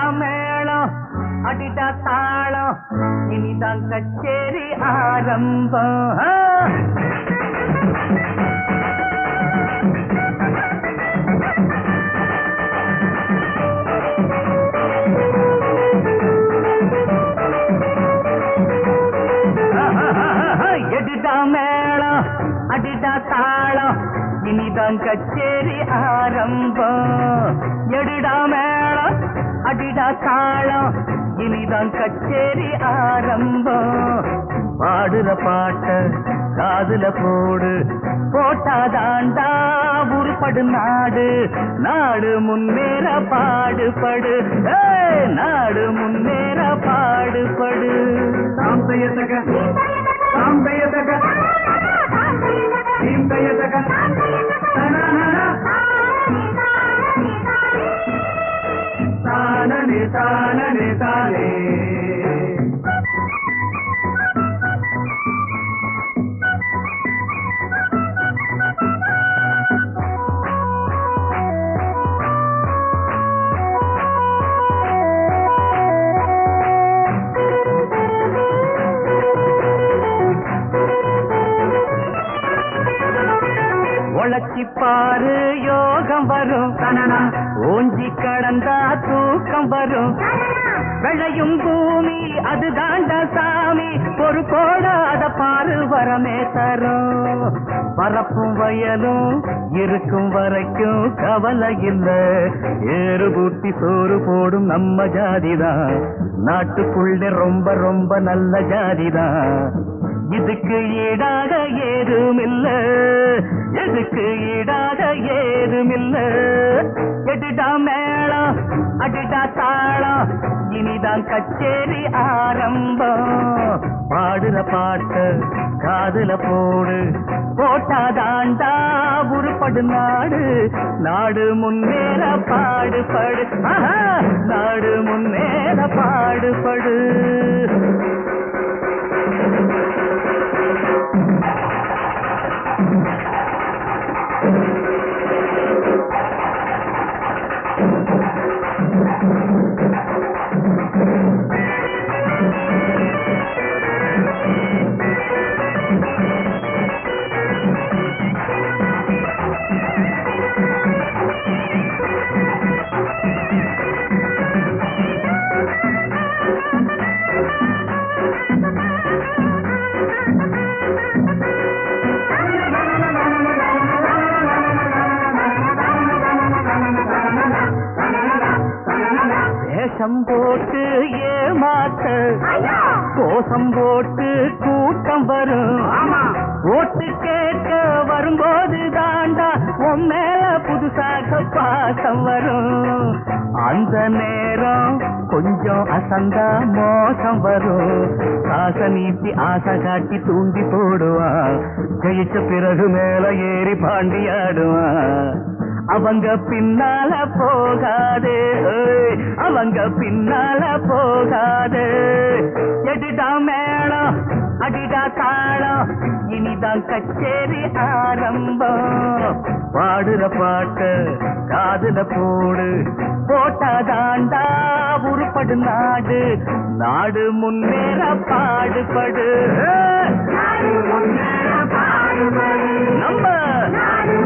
மேளம் அடிடா தாளம் இனிதான் கச்சேரி ஆரம்பம். எடிடா மேளம் அடிடா தாளம் இனிதான் கச்சேரி ஆரம்பம். எடிடா மேளம் அடிடா தாளம் இனிதான் கச்சேரி ஆரம்பம். பாடுற பாட்ட காதுல போடு போட்டாதாண்டா உருப்படு நாடு. நாடு முன்னேற பாடுபடு, நாடு முன்னேற பாடுபடு. சாம்பையதக சாம்பையதக சாம்பையதக தானே தானே தானே. உழைச்சி பாரு யோகம் வரும், ஓஞ்சி கடந்தா தூக்கம் வரும். விளையும் பூமி அது தாண்ட சாமி, ஒரு கோடாத பாரு வரமே தரும். பரப்பும் வயலும் இருக்கும் வரைக்கும் கவலை இல்ல, ஏறு பூட்டி சோறு போடும் நம்ம ஜாதிதான். நாட்டுக்குள்ள ரொம்ப ரொம்ப நல்ல ஜாதிதான். இதுக்கு ஈடாக ஏதுமில்ல, எதுக்கு ஈடாக ஏதுமில்ல. எடிடா மேளம் அடிடா தாளம் இனிதான் கச்சேரி ஆரம்பம். பாடுற பாட்டு காதுல போடு போட்டாதாண்டா உருப்படு நாடு. நாடு முன்னேற பாடுபடு, நாடு முன்னேற பாடுபடு. வேஷம் போட்டு ஏமாத்த கோஷம் போட்டு கூட்டம் வரும். ஓட்டு கேட்க வரும்போது தாண்டா உன் மேல புதுசாக பாசம் வரும். அந்த நேரம் கொஞ்சம் அசந்தா மோசம் வரும். காசை நீட்டி ஆசை காட்டி தூண்டி போடுவான். ஜெயிச்ச பிறகு மேல ஏறி பாண்டியாடுவான். அவங்க பின்னால போகாதே, அவங்க பின்னால போகாதே. எடிடா மேளம் அடிடா தாளம் இனிதான் கச்சேரி ஆரம்பம். பாடுற பாட்டு காதுல போடு போட்டாதாண்டா உருப்படு நாடு. நாடு முன்னேற பாடுபடு, நம்ம